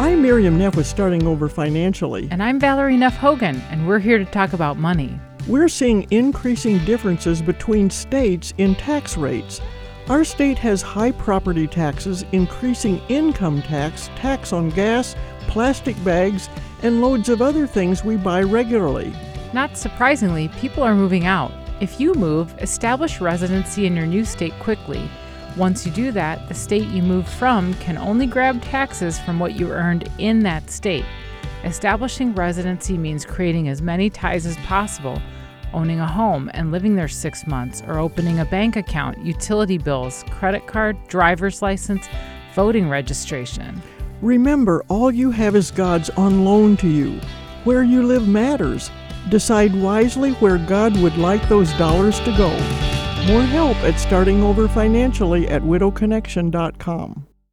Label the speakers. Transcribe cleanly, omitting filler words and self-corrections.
Speaker 1: I'm Miriam Neff with Starting Over Financially.
Speaker 2: And I'm Valerie Neff Hogan, and we're here to talk about money.
Speaker 1: We're seeing increasing differences between states in tax rates. Our state has high property taxes, increasing income tax, tax on gas, plastic bags, and loads of other things we buy regularly.
Speaker 2: Not surprisingly, people are moving out. If you move, establish residency in your new state quickly. Once you do that, the state you moved from can only grab taxes from what you earned in that state. Establishing residency means creating as many ties as possible, owning a home and living there 6 months, or opening a bank account, utility bills, credit card, driver's license, voting registration.
Speaker 1: Remember, all you have is God's on loan to you. Where you live matters. Decide wisely where God would like those dollars to go. More help at Starting Over Financially at widowconnection.com.